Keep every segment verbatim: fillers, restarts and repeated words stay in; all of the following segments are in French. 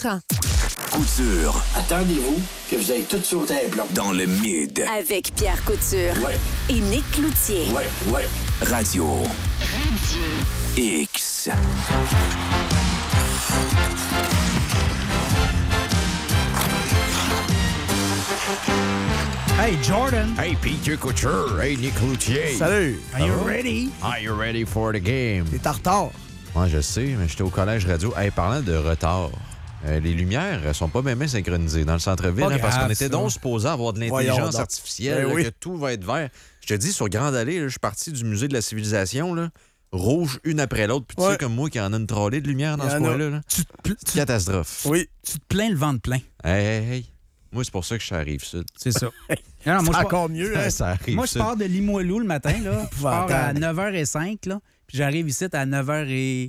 Couture. Attendez-vous que vous ayez tout sauté un plomb. Dans le mid. Avec Pierre Couture. Ouais. Et Nick Cloutier. Ouais, ouais. Radio. Radio. X. Hey, Jordan. Hey, Peter Couture. Hey, Nick Cloutier. Salut. Are you ready? Are you ready for the game? T'es en retard. Moi, je sais, mais j'étais au collège radio. Hey, parlant de retard, euh, les lumières elles sont pas même synchronisées dans le centre-ville, Pas hein, parce grave, qu'on était ça. donc supposé avoir de l'intelligence Voyons donc. artificielle, Ben là, oui. que tout va être vert. Je te dis, sur Grande Allée, là, je suis parti du musée de la civilisation, là, rouge une après l'autre. Puis tu Ouais. sais, comme moi, qui en a une trollée de lumière dans Il y ce en a. coin-là. Là. Tu te, pl- tu, Catastrophe. Oui. tu te plains le vent de plein. Hey, hey, hey. Moi, c'est pour ça que je suis à Rive-Sud. C'est ça. Non, non, moi, C'est je encore mieux, hein? Ça arrive, Moi, je ça. pars de Limoilou le matin, là. Je pars à Épouvantable. neuf heures cinq, là. Puis j'arrive ici à neuf heures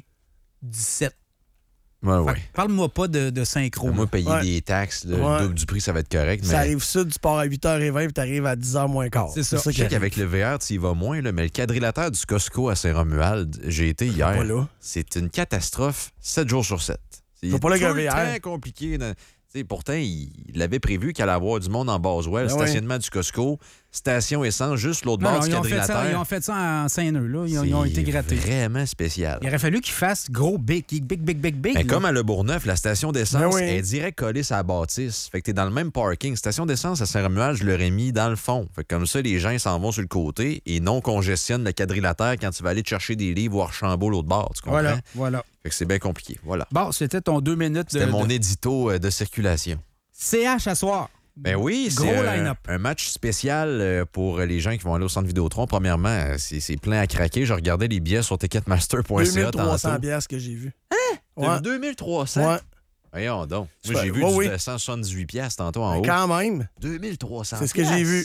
dix-sept. Ouais, Fait ouais. que Parle-moi pas de, de synchro. Moi, là. payer Ouais. des taxes, le Ouais. double du prix, ça va être correct. Ça mais... arrive sud, tu pars à huit heures vingt puis t'arrives à dix heures moins quart. C'est ça. Je qui sais arrive. qu'avec le V R, tu y vas moins, là, mais le quadrilatère du Costco à Saint-Romuald, j'ai été hier. pas là. C'est une catastrophe, sept jours sur sept. C'est Faut pas là tout qu'un le V R. temps compliqué. Dans- tu sais, pourtant, il, il avait prévu qu'il allait avoir du monde en Boswell, Ben stationnement du Cosco, station essence, juste l'autre Non, bord non, du ils, ont fait ça, quadrilatère. ils ont fait ça en Saint-Neu, là. Ils ont, ils ont été C'est grattés. vraiment spécial. Il aurait fallu qu'ils fassent gros, big, big, big, big, big. Ben, là. comme à Le Bourgneuf, la station d'essence Ben oui. est direct collée sur la bâtisse. Fait que t'es dans le même parking. Station d'essence à Saint-Romuald, je l'aurais mis dans le fond. Fait que comme ça, les gens ils s'en vont sur le côté et non congestionnent le quadrilatère quand tu vas aller te chercher des livres ou Archambault l'autre bord. Tu comprends? Voilà, voilà. Fait que c'est bien compliqué. Voilà. Bon, c'était ton deux minutes de, C'était mon de édito euh, de circulation. C H à soir. Ben oui, Gros c'est euh, line-up. un match spécial euh, pour les gens qui vont aller au centre Vidéotron. Premièrement, euh, c'est c'est plein à craquer. Je regardais les billets sur ticketmaster point c a deux mille trois cents tantôt. piastres que j'ai vu. T'as Ouais. vu deux mille trois cents? Ouais. Voyons donc. Moi, Ouais, j'ai vu ouais, du oui. cent soixante-dix-huit piastres tantôt en Mais haut. quand même, deux mille trois cents c'est ce que j'ai vu.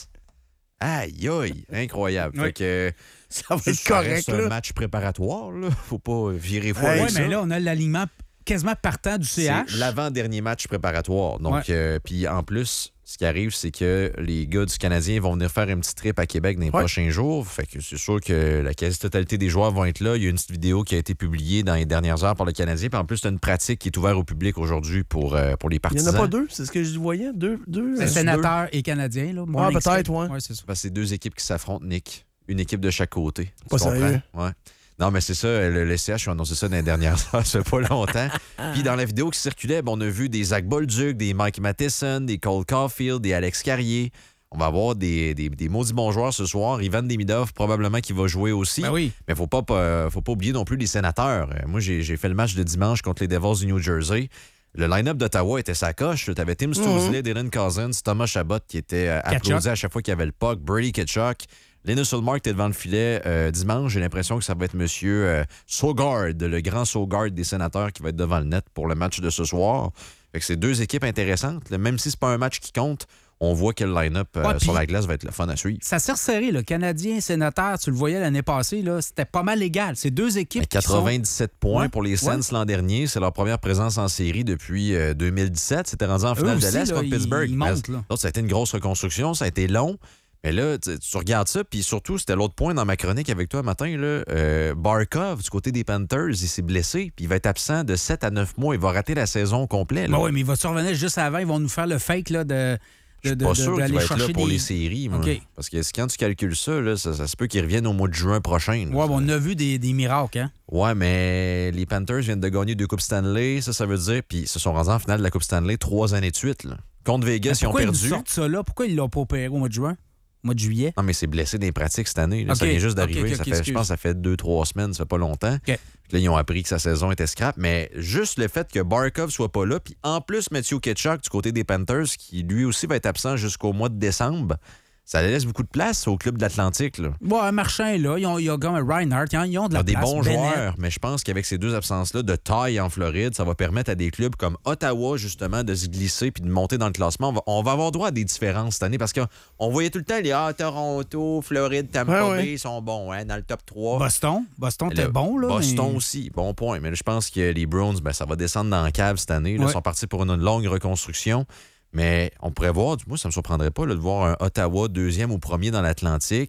Aïe, aïe, incroyable. Oui. Fait que, Ça va ça être correct, reste un là. match préparatoire, là. Faut pas virer fou Hey, avec Oui, ça. mais là, on a l'alignement quasiment partant du C H. C'est l'avant-dernier match préparatoire. Donc, Ouais. euh, puis en plus, ce qui arrive, c'est que les gars du Canadien vont venir faire un petit trip à Québec dans les Ouais. prochains jours. Fait que c'est sûr que la quasi-totalité des joueurs vont être là. Il y a une petite vidéo qui a été publiée dans les dernières heures par le Canadien. Puis en plus, c'est une pratique qui est ouverte au public aujourd'hui pour, euh, pour les Il n'y partisans. en a pas deux, c'est ce que je voyais. Deux. deux C'est euh, sénateur et canadien, là. Ah, peut-être, ouais. Ouais, c'est ça. Parce que c'est deux équipes qui s'affrontent, Nick. Une équipe de chaque côté. Tu Pas comprends? sérieux? Ouais. Non, mais c'est ça, le, le C H a annoncé ça dans les dernières heures, ça fait pas longtemps. Puis dans la vidéo qui circulait, ben, on a vu des Zach Bolduc, des Mike Matheson, des Cole Caulfield, des Alex Carrier. On va avoir des, des, des maudits bons joueurs ce soir. Ivan Demidov, probablement, qui va jouer aussi. Ben oui. Mais faut pas, pas- faut pas oublier non plus les sénateurs. Euh, Moi, j'ai j'ai fait le match de dimanche contre les Devils du New Jersey. Le line-up d'Ottawa était sa coche. Tu avais Tim Stousley, Dylan Cousins, Thomas Chabot qui était euh, Tkachuk. applaudi à chaque fois qu'il y avait le puck, Brady Tkachuk. Linus Ullmark était devant le filet euh, dimanche. J'ai l'impression que ça va être Monsieur euh, Sogard, le grand Sogard des sénateurs qui va être devant le net pour le match de ce soir. Fait que c'est deux équipes intéressantes. Là. Même si c'est pas un match qui compte, on voit que le line-up euh, Ouais, sur puis- la glace va être le fun à suivre. Ça s'est resserré, le Canadien, sénateur, tu le voyais l'année passée, là, c'était pas mal égal. C'est deux équipes Mais qui sont... quatre-vingt-dix-sept points Ouais, pour les Sens ouais. l'an dernier. C'est leur première présence en série depuis euh, deux mille dix-sept. C'était rendu en finale Eux de aussi, l'Est là, contre ils- Pittsburgh. ils Mais montent, là. l'autre, ça a été une grosse reconstruction. Ça a été long. Mais là, tu, tu regardes ça, puis surtout, c'était l'autre point dans ma chronique avec toi matin. Là, euh, Barkov, du côté des Panthers, il s'est blessé, puis il va être absent de sept à neuf mois. Il va rater la saison complète. Ben oui, mais il va survenir juste avant. Ils vont nous faire le fake là, de, Je de, suis de- pas de- sûr qu'il d'aller va être chercher là pour des... les séries. Moi. OK. Parce que quand tu calcules ça, là, ça, ça se peut qu'il revienne au mois de juin prochain. là. Ouais, Ça- on a vu des, des miracles, hein? Ouais, mais les Panthers viennent de gagner deux Coupes Stanley. Ça, ça veut dire. Puis ils se sont rendus en finale de la Coupe Stanley trois années de suite. Là. Contre Vegas, ils ont Pourquoi ils nous perdu. sortent ça là? Pourquoi ils l'ont pas opéré au mois de juin? Au mois de juillet? Non, mais c'est blessé des pratiques cette année. là. Ça OK, vient juste OK, d'arriver. OK, ça OK, fait, je excuse. pense que ça fait deux, trois semaines. Ça fait pas longtemps. OK. Puis là, ils ont appris que sa saison était scrap. Mais juste le fait que Barkov soit pas là, puis en plus, Matthew Tkachuk du côté des Panthers, qui lui aussi va être absent jusqu'au mois de décembre, ça laisse beaucoup de place au club de l'Atlantique. Là. Ouais, un Marchand est là. Ils ont, ils ont comme Reinhardt. Ils ont, ils ont de Il y la a des place. bons Bennett. joueurs, mais je pense qu'avec ces deux absences-là de taille en Floride, ça va permettre à des clubs comme Ottawa, justement, de se glisser puis de monter dans le classement. On va, on va avoir droit à des différences cette année parce qu'on voyait tout le temps les ah, Toronto, Floride, Tampa Ouais, Bay, ouais. ils sont bons hein, dans le top trois. Boston. Boston, Mais t'es là, bon, là. Boston mais- aussi, bon point. Mais là, je pense que les Browns, ben, ça va descendre dans la cave cette année. Là, Ils Ouais. sont partis pour une longue reconstruction. Mais on pourrait voir, moi, ça ne me surprendrait pas là, de voir un Ottawa deuxième ou premier dans l'Atlantique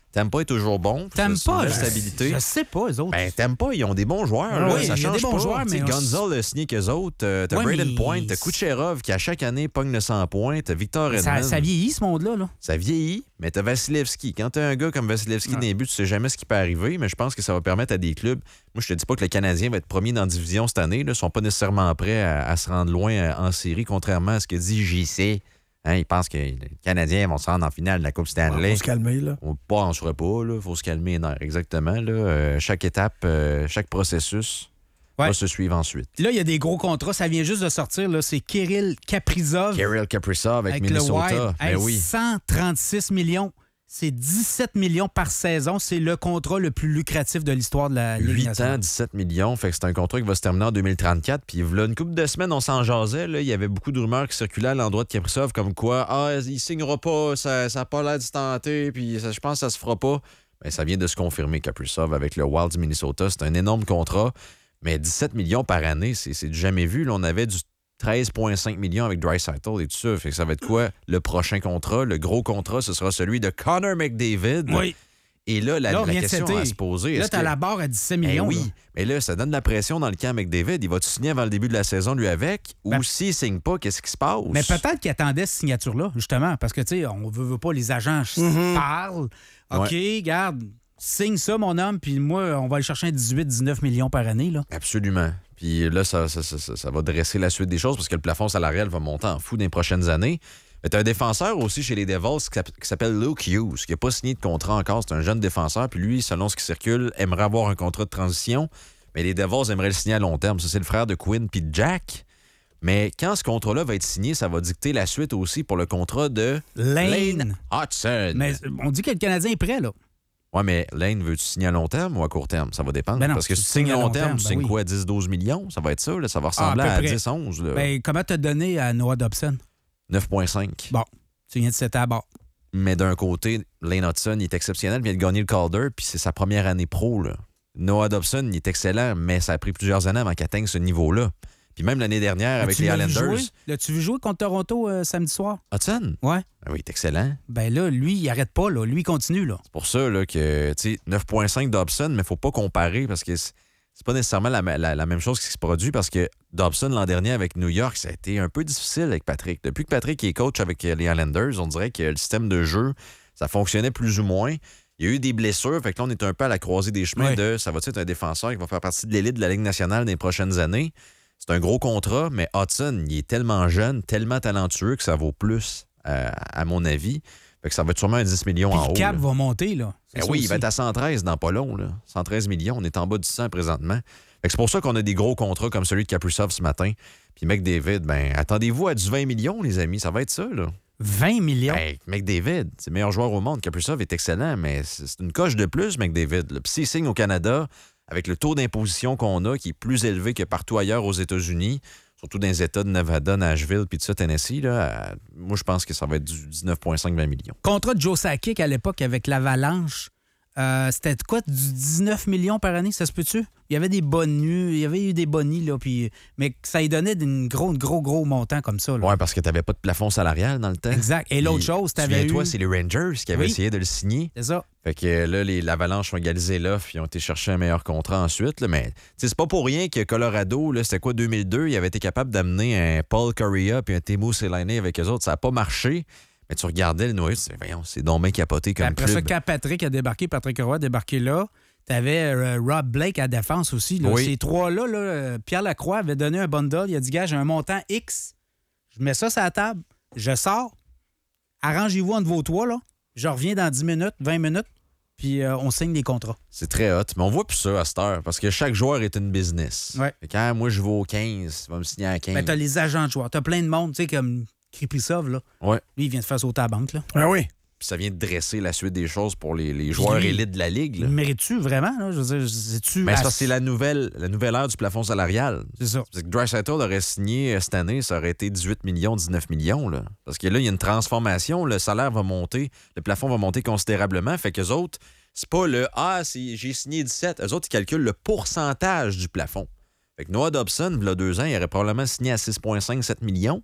Tampa est toujours bon. T'aimes C'est une pas, belle je, stabilité. je sais pas, eux autres. Ben, t'aimes pas, ils ont des bons joueurs. Ah là. oui, ça il y a change des bons pas. joueurs, mais T'sais, on- Gonzal a signé qu'eux autres. Euh, t'as Ouais, Braden mais- Point, t'as Kucherov qui à chaque année pogne le cent points. T'as Victor ça, Hedman. ça vieillit, ce monde-là. Là. Ça vieillit, mais t'as Vasilevski. Quand t'as un gars comme Vasilevski Ouais. dans les buts, tu sais jamais ce qui peut arriver, mais je pense que ça va permettre à des clubs. Moi, je te dis pas que le Canadien va être premier dans la division cette année. Ils sont pas nécessairement prêts à, à se rendre loin euh, en série, contrairement à ce que dit J C. Hein, ils pensent que les Canadiens vont se rendre en finale de la Coupe Stanley. Faut se calmer, là. On pas en sera pas, il faut se calmer les nerfs. Exactement. Là, Euh, chaque étape, euh, chaque processus Ouais. va se suivre ensuite. Là, il y a des gros contrats. Ça vient juste de sortir. Là. C'est Kirill Kaprizov Kirill Kaprizov avec, avec le Wild. Minnesota. Ben Hey, oui. cent trente-six millions. C'est dix-sept millions par saison. C'est le contrat le plus lucratif de l'histoire de la Ligue huit ans, nationale. dix-sept millions. Fait que c'est un contrat qui va se terminer en deux mille trente-quatre. Puis là, une couple de semaines, on s'en jasait. Là. Il y avait beaucoup de rumeurs qui circulaient à l'endroit de Kaprizov comme quoi, ah, il signera pas, ça n'a pas l'air d'y tenter, puis ça, je pense que ça se fera pas. Ben, ça vient de se confirmer, Kaprizov, avec le Wild du Minnesota. C'est un énorme contrat. Mais dix-sept millions par année, c'est, c'est du jamais vu. Là, on avait du treize virgule cinq millions avec Draisaitl et tout ça. Fait que ça va être quoi le prochain contrat? Le gros contrat, ce sera celui de Connor McDavid. Oui. Et là, la, Là, on la vient de question setter. à se poser... Là, est-ce t'as que- la barre à dix-sept Eh millions. oui, là. mais là, ça donne de la pression dans le camp McDavid. Il va-tu signer avant le début de la saison, lui, avec? Ou Ben- s'il signe pas, qu'est-ce qui se passe? Mais peut-être qu'il attendait cette signature-là, justement, parce que, tu sais, on veut, veut pas, les agents Mm-hmm. parlent. OK, garde, signe ça, mon homme, puis moi, on va aller chercher un dix-huit dix-neuf millions par année, là. Absolument. Puis là, ça, ça, ça, ça- ça va dresser la suite des choses parce que le plafond salarial va monter en fou dans les prochaines années. Mais t'as un défenseur aussi chez les Devils qui s'app- qui s'appelle Luke Hughes, qui n'a pas signé de contrat encore. C'est un jeune défenseur. Puis lui, selon ce qui circule, aimerait avoir un contrat de transition. Mais les Devils aimeraient le signer à long terme. Ça, c'est le frère de Quinn puis de Jack. Mais quand ce contrat-là va être signé, ça va dicter la suite aussi pour le contrat de Lane. Hudson. Mais on dit que le Canadien est prêt, là. Ouais, mais Lane, veux-tu signer à long terme ou à court terme? Ça va dépendre. Ben non, Parce que tu si tu signes signes à à long long terme, terme, tu ben signes oui. quoi, dix douze millions? Ça va être ça, là. Ça va Ah, ressembler à à peu près. dix onze. Là. Ben, comment t'as donné à Noah Dobson? neuf virgule cinq. Bon, tu viens de setter à bord. Mais d'un côté, Lane Hudson, il est exceptionnel, il vient de gagner le Calder, puis c'est sa première année pro. Là. Noah Dobson, il est excellent, mais ça a pris plusieurs années avant qu'il atteigne ce niveau-là. Puis même l'année dernière, avec L'as-tu les vu Islanders. jouer? L'as-tu vu jouer contre Toronto euh, samedi soir? Hudson? Ouais. Ah oui, il est excellent. Ben là, lui, il arrête pas, là. Lui, il continue, là. C'est pour ça là, que, tu sais, neuf virgule cinq Dobson, mais faut pas comparer parce que c'est c'est pas nécessairement la, la- la même chose qui se produit parce que Dobson, l'an dernier, avec New York, ça a été un peu difficile avec Patrick. Depuis que Patrick est coach avec les Islanders, on dirait que le système de jeu, ça fonctionnait plus ou moins. Il y a eu des blessures, fait que là, on est un peu à la croisée des chemins Ouais. de ça va être un défenseur qui va faire partie de l'élite de la Ligue nationale dans les prochaines années. C'est un gros contrat, mais Hudson, il est tellement jeune, tellement talentueux que ça vaut plus, euh, à mon avis. Fait que ça va être sûrement un dix millions Puis en le haut. cap là. va monter, là. C'est Ben ça oui, il va aussi. être à cent treize dans pas long. Là. cent treize millions, on est en bas du cent présentement. Fait que c'est pour ça qu'on a des gros contrats comme celui de Kaprizov ce matin. Puis McDavid, ben attendez-vous à du vingt millions, les amis. Ça va être ça, là. vingt millions. Ben, McDavid, c'est le meilleur joueur au monde. Kaprizov est excellent, mais c'est c'est une coche de plus, McDavid. Là. Puis s'il signe au Canada, avec le taux d'imposition qu'on a, qui est plus élevé que partout ailleurs aux États-Unis, surtout dans les États de Nevada, Nashville, puis tout ça, Tennessee, là, euh, moi, je pense que ça va être du dix-neuf virgule cinq vingt millions. Contrat de Joe Sakic à l'époque avec l'Avalanche, euh, c'était de quoi? Du dix-neuf millions par année, ça se peut-tu? Il y avait des bonus, il y avait eu des bonnies, là, puis, mais ça lui donnait une gros, gros, gros montant comme ça. Là. Ouais, parce que t'avais pas de plafond salarial dans le temps. Exact. Et l'autre Puis, chose, t'avais eu... Souviens-toi, c'est les Rangers qui avaient Oui. essayé de le signer. C'est ça. Fait que là, les l'Avalanche ont égalisé l'offre, ils ont été chercher un meilleur contrat ensuite. Là, mais tu sais, c'est pas pour rien que Colorado, là, c'était quoi, deux mille deux, ils avaient été capables d'amener un Paul Correa puis un Teemu Selanne avec eux autres. Ça n'a pas marché. Mais tu regardais le noyau, tu disais, voyons, c'est donc bien capoté comme Après club. ça, quand Patrick a débarqué, Patrick Roy a débarqué là, t'avais euh, Rob Blake à défense aussi. Là. Oui. Ces trois-là, là, euh, Pierre Lacroix avait donné un bundle. Il a dit, gars, j'ai un montant X. Je mets ça sur la table. Je sors. Arrangez-vous entre vos trois, là. Je reviens dans dix minutes, vingt minutes, puis euh, on signe des contrats. C'est très hot. Mais on voit plus ça à cette heure parce que chaque joueur est une business. Ouais. Fait que, ah, moi, je vaux quinze, il va me signer à quinze. Ben, t'as les agents de joueurs. T'as plein de monde, tu sais, comme Kripsov, là. Ouais. Lui, il vient de faire sauter à la banque, là. Ah oui. Puis ça vient de dresser la suite des choses pour les, les joueurs lui, élites de la Ligue. Là. Il mérite-tu vraiment, là? Je veux dire, c'est-tu... Mais c'est ass- parce que c'est la nouvelle, la nouvelle ère du plafond salarial. C'est ça. Parce que Draisaitl aurait signé euh, cette année, ça aurait été dix-huit millions, dix-neuf millions. Là. Parce que là, il y a une transformation, le salaire va monter, le plafond va monter considérablement. Fait qu'eux autres, c'est pas le « Ah, c'est- j'ai signé dix-sept ». Eux autres, ils calculent le pourcentage du plafond. Fait que Noah Dobson, il y a deux ans, il aurait probablement signé à six virgule cinq sept millions.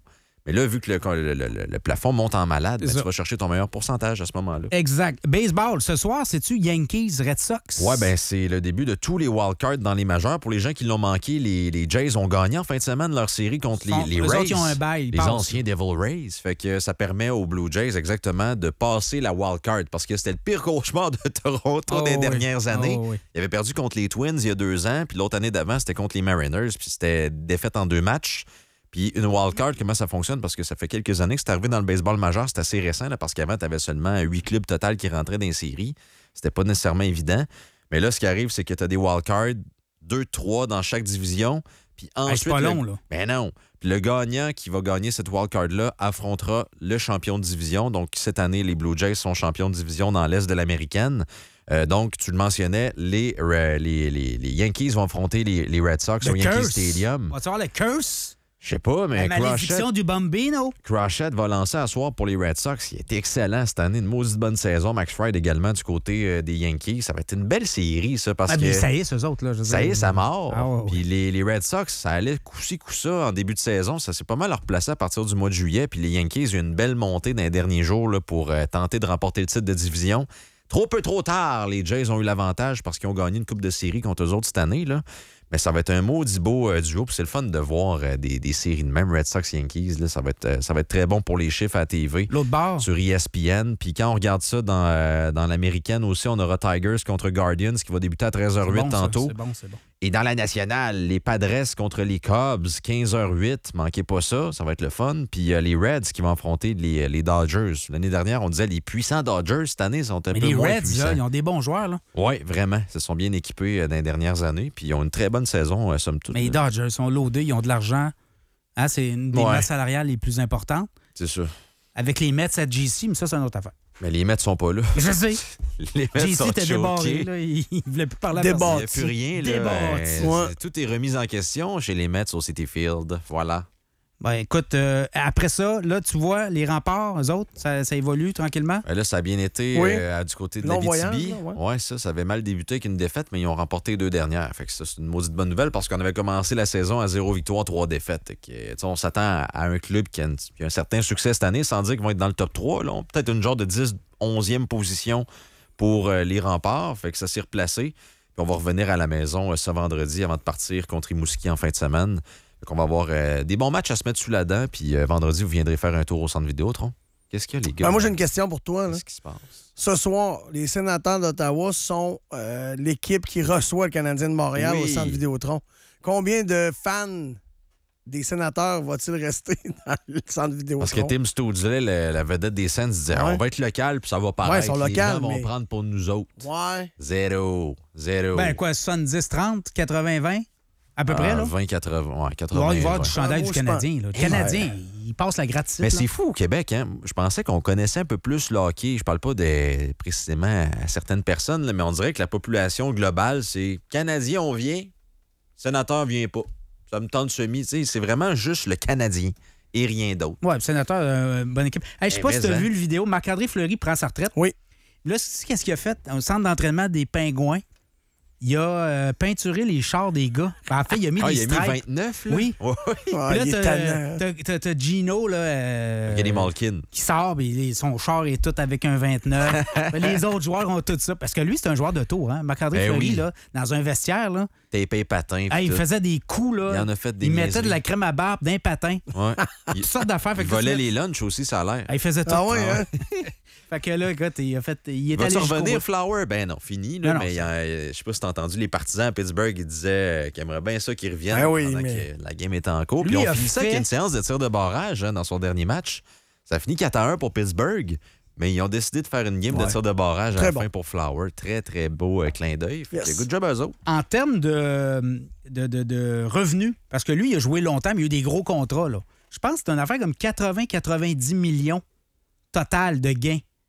Mais là, vu que le, le, le, le plafond monte en malade, ben, ça. tu vas chercher ton meilleur pourcentage à ce moment-là. Exact. Baseball, ce soir, c'est-tu Yankees, Red Sox? Ouais, ben c'est le début de tous les wildcards dans les majeurs. Pour les gens qui l'ont manqué, les, les Jays ont gagné en fin de semaine leur série contre les, Sont- les eux Rays. autres, ils ont un bail, ils les passent. anciens Devil Rays. Fait que ça permet aux Blue Jays exactement de passer la wildcard parce que c'était le pire cauchemar de Toronto Oh, des oui. dernières années. Oh, oui. Ils avaient perdu contre les Twins il y a deux ans, puis l'autre année d'avant, c'était contre les Mariners, puis c'était défaite en deux matchs. Puis une wildcard, comment ça fonctionne? Parce que ça fait quelques années que c'est arrivé dans le baseball majeur. C'est assez récent, là, parce qu'avant, tu avais seulement huit clubs total qui rentraient dans les séries. C'était pas nécessairement évident. Mais là, ce qui arrive, c'est que tu as des wildcards, deux, trois dans chaque division. Puis Hey, ensuite. c'est pas le... long, là. Ben non. Puis le gagnant qui va gagner cette wildcard-là affrontera le champion de division. Donc, cette année, les Blue Jays sont champions de division dans l'Est de l'Américaine. Euh, donc, tu le mentionnais, les, euh, les, les, les Yankees vont affronter les, les Red Sox Le au Yankee curse. Stadium. Va-tu voir le curse? Je sais pas, mais La malédiction Crochet, du Bambino? Crochet va lancer à soir pour les Red Sox. Il était excellent cette année. Une maudite bonne saison. Max Fried également du côté euh, des Yankees. Ça va être une belle série, ça, parce Ah, que... mais ça y est, eux autres, là. je veux Ça y dire. est, ça mord. Ah, ouais, ouais. Puis les, les Red Sox, ça allait coup-ci, coup-ça en début de saison. Ça s'est pas mal replacé à partir du mois de juillet. Puis les Yankees, il y a eu une belle montée dans les derniers jours là, pour euh, tenter de remporter le titre de division. Trop peu, trop tard, les Jays ont eu l'avantage parce qu'ils ont gagné une coupe de série contre eux autres cette année. Là. Mais ça va être un maudit beau euh, duo. Puis c'est le fun de voir euh, des, des séries de même Red Sox-Yankees. Là, ça, va être, euh, ça va être très bon pour les chiffres à la T V. L'autre bord. Sur E S P N. Puis quand on regarde ça dans, euh, dans l'américaine aussi, on aura Tigers contre Guardians qui va débuter à treize heures huit C'est bon, ça, tantôt. C'est bon, c'est bon. Et dans la nationale, les Padres contre les Cubs, quinze heures huit. Manquez pas ça, ça va être le fun. Puis euh, les Reds qui vont affronter les, les Dodgers. L'année dernière, on disait les puissants Dodgers. Cette année, ils sont un Mais peu les moins Reds, puissants. là, ils ont des bons joueurs, là. Oui, vraiment. Ils se sont bien équipés euh, dans les dernières années. Puis ils ont une très bonne saison, euh, somme toute. Mais les Dodgers sont loadés, ils ont de l'argent. Hein, c'est une des Ouais. masses salariales les plus importantes. C'est sûr. Avec les Mets à G C, mais ça, c'est une autre affaire. Mais les Mets sont pas là. Je sais. Les Mets G C sont était débarré, choqués. là. Il ne voulait plus parler à Débarré. Il n'y a personne. plus rien. Là. Débattu. Euh, Ouais. Tout est remis en question chez les Mets au Citi Field. Voilà. Ben, écoute, euh, après ça, là, tu vois, les remparts, eux autres, ça, ça évolue tranquillement. Euh, Là, ça a bien été Oui. euh, du côté de Non-voyant, l'Abitibi. là, ouais. Ouais, ça, ça avait mal débuté avec une défaite, mais ils ont remporté les deux dernières. Fait que ça, c'est une maudite bonne nouvelle parce qu'on avait commencé la saison à zéro victoire, trois défaites. Fait que, tu sais, on s'attend à, à un club qui a, une- qui a un certain succès cette année, sans dire qu'ils vont être dans le top trois. Là. On- Peut-être une genre de dix, onzième position pour euh, les remparts. Fait que ça s'est replacé. Puis on va revenir à la maison euh, ce vendredi avant de partir contre Rimouski en fin de semaine. Fait qu'on va avoir euh, des bons matchs à se mettre sous la dent. Puis euh, vendredi, vous viendrez faire un tour au centre Vidéotron. Qu'est-ce qu'il y a, les gars? Ben, moi, j'ai une question pour toi. là. Qu'est-ce qui se passe? Ce soir, les sénateurs d'Ottawa sont euh, l'équipe qui reçoit le Canadien de Montréal Oui. au centre Vidéotron. Combien de fans des sénateurs va-t-il rester dans le centre Vidéotron? Parce que Tim Stoudley, la, la vedette des Sens, disait Ouais. on va être local puis ça va paraître. ils sont Les locales, gens vont mais- prendre pour nous autres. Ouais. Zéro. Zéro. Ben, quoi, soixante-dix, trente, quatre-vingts, vingt? À peu Ah, près, là. vingt quatre-vingts. Ouais, Il quatre-vingts. va y avoir ouais. du chandail Ah, moi, du je Canadien. Là. Le Eh, Canadien, ouais. il passe la gratis. Mais c'est fou au Québec, hein? Je pensais qu'on connaissait un peu plus le hockey. Je parle pas de, précisément à certaines personnes, là, mais on dirait que la population globale, c'est Canadien, on vient, sénateur vient pas. Ça me tente semi. Tu sais, c'est vraiment juste le Canadien et rien d'autre. Oui, sénateur, euh, bonne équipe. Hey, je sais Eh, pas mais si tu as hein. vu le vidéo. Marc-André Fleury prend sa retraite. Oui. Là, c'est qu'est-ce qu'il a fait? Au centre d'entraînement des Pingouins, il a euh, peinturé les chars des gars. En fait, il a mis Ah, des il a mis stripes. vingt-neuf, là? Oui. Ouais. Ah, Puis il est là, tannant. t'as- t'as- t'as t'as Gino, là, euh, Kenny Malkin. qui sort, puis son char est tout avec un vingt-neuf. Les autres joueurs ont tout ça. Parce que lui, c'est un joueur de tour. Hein? Marc-André Ben Fleury, oui. là, dans un vestiaire, là, Tapé patin. hey, il tout. faisait des coups. Là. Il en a fait des Il mettait niaiseries. de la crème à barbe d'un patin. Ouais. Il, Toutes sortes d'affaires. Fait il que là, volait tu les lunchs aussi, ça a l'air. Ah, il faisait tout. Ah ouais, hein? Fait que là, écoute, il a fait. Il est allé Va-tu jusqu'au revenir, bout. Flower? Ben non, fini. Là, Non, non, mais c'est- il y a- je sais pas si t'as entendu, les partisans à Pittsburgh, ils disaient euh, qu'ils aimeraient bien ça qu'ils reviennent Ben oui, pendant mais- que la game était en cours. Lui Puis on a finit ça fait- avec une séance de tir de barrage hein, dans son dernier match. Ça finit quatre à un pour Pittsburgh, mais ils ont décidé de faire une game de Ouais. tir de barrage à Très la bon. fin pour Flower. Très, très beau euh, clin d'œil. Fait que Yes. good job à eux autres. En termes de, de, de, de revenus, parce que lui, il a joué longtemps, mais il y a eu des gros contrats. Là. Je pense que c'est une affaire comme quatre-vingts à quatre-vingt-dix millions total de gains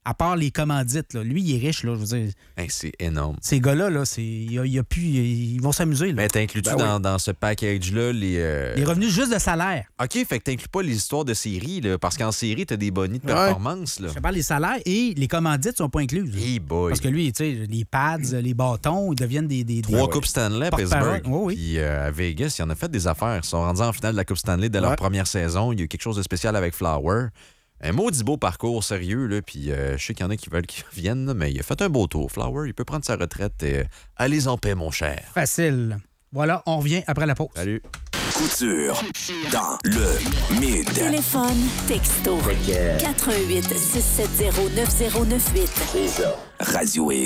À part les commandites, là. Lui, il est riche, là, je veux dire. Hey, c'est énorme. Ces gars-là, là, c'est... Il y a, il y a plus... Ils vont s'amuser, là. Mais t'inclus-tu Ben dans, dans ce package-là les... euh, Les revenus juste de salaire. OK, fait que t'inclus pas les histoires de séries, là, parce qu'en série, t'as des bonnies de Ouais. performance, là. Je te parle des salaires et les commandites sont pas incluses. Hey boy. Parce que lui, tu sais, les pads, les bâtons, ils deviennent des... des, des- Trois Coupes Stanley à Porte-parole. Pittsburgh. Oui, oui. Puis euh, à Vegas, ils en ont fait des affaires. Ils sont rendus en finale de la Coupe Stanley dès leur Ouais. première saison. Il y a eu quelque chose de spécial avec Flower. Un maudit beau parcours sérieux, là. Puis euh, je sais qu'il y en a qui veulent qu'il revienne, là, mais il a fait un beau tour. Flower, il peut prendre sa retraite. Et, euh, allez en paix, mon cher. Facile. Voilà, on revient après la pause. Salut. Couture dans le Mid. Téléphone, texto. quatre un huit, six sept zéro, neuf zéro neuf huit. Radio X.